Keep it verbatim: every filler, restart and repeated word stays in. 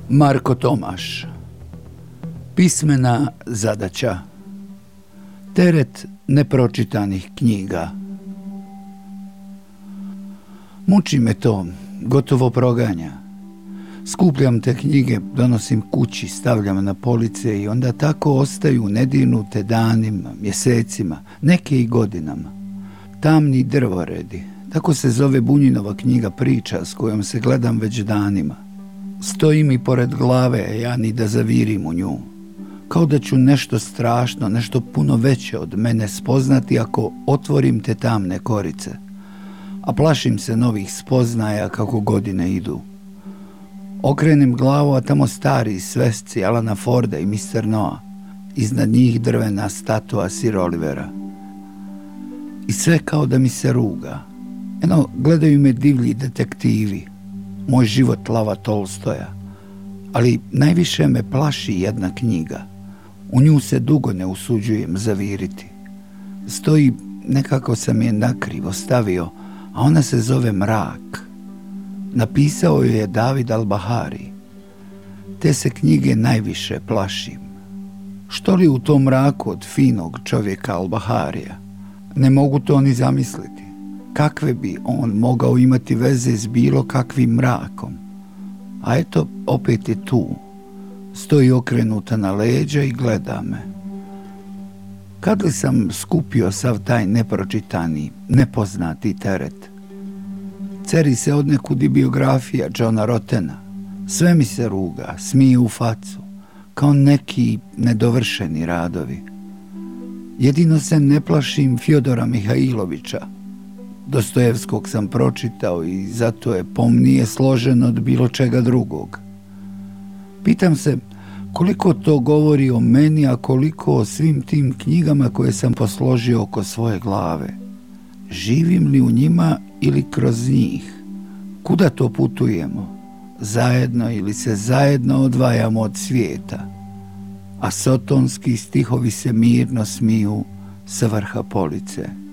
Marko Tomaš. Pismena zadaća. Teret nepročitanih knjiga. Muči me to, gotovo proganja. Skupljam te knjige, donosim kući, stavljam na police i onda tako ostaju nedirnute danima, mjesecima, neke i godinama. Tamni drvoredi, tako se zove Bunjinova knjiga priča s kojom se gledam već danima. Stoji mi pored glave, a ja ni da zavirim u nju. Kao da ću nešto strašno, nešto puno veće od mene spoznati ako otvorim te tamne korice. A plašim se novih spoznaja kako godine idu. Okrenem glavu, a tamo stari svesci Alana Forda i mister Noa. Iznad njih drvena statua Sir Olivera. I sve kao da mi se ruga. Eno, gledaju me divlji detektivi. Moj život Lava Tolstoja. Ali najviše me plaši jedna knjiga. U nju se dugo ne usuđujem zaviriti. Stoji, nekako sam je nakrivo stavio, a ona se zove Mrak. Napisao ju je David Albahari. Te se knjige najviše plašim. Što li u tom mraku od finog čovjeka Albaharija? Ne mogu to ni zamisliti. Kakve bi on mogao imati veze s bilo kakvim mrakom? A eto, opet je tu. Stoji okrenuta na leđa i gleda me. Kad li sam skupio sav taj nepročitani, nepoznati teret? Ceri se odnekud i biografija Johna Rottena. Sve mi se ruga, smije u facu, kao neki nedovršeni radovi. Jedino se ne plašim Fjodora Mihajlovića. Dostojevskog sam pročitao i zato je pomnije složen od bilo čega drugog. Pitam se koliko to govori o meni, a koliko o svim tim knjigama koje sam posložio oko svoje glave. Živim li u njima ili kroz njih? Kuda to putujemo? Zajedno ili se zajedno odvajamo od svijeta? A sotonski stihovi se mirno smiju sa vrha police.